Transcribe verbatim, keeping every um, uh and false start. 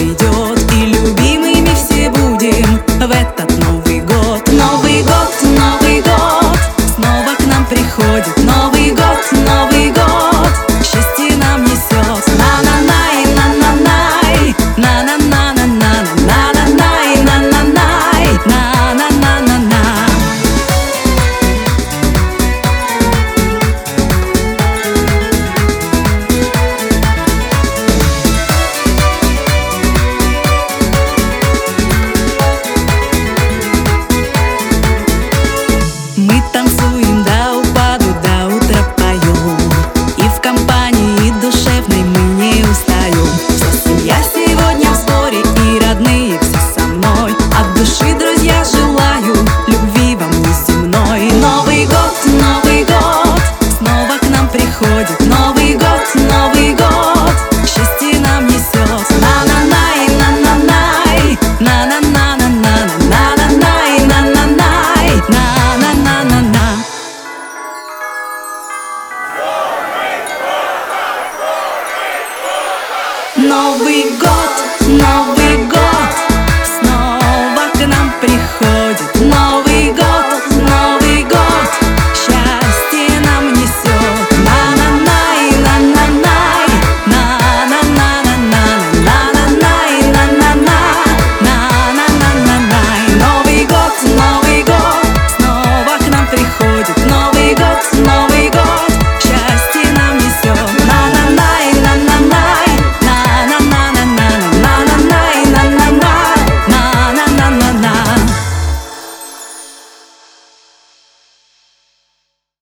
придет, и любимыми все будем в этот Новый год. Новый год, Новый год снова к нам приходит. Новый год, Новый год счастье нам несет. На-на-най, на-на-най, на-на-на-на-на-на-на-най, на-на-най, на-на-на-на-на. Мы танцуем до упаду, до утра поем, и в компании душевной мы не устаем. Вся семья сегодня в сборе, и родные все со мной. От души, друзья, желаю любви вам неземной. Новый год, Новый год снова к нам приходит. Новый год, Новый год счастье нам несет. На-на-най, на-на-най, на-на-на-на-на-на-на-най, на-на-най, на-на-на-на-на. Новый год.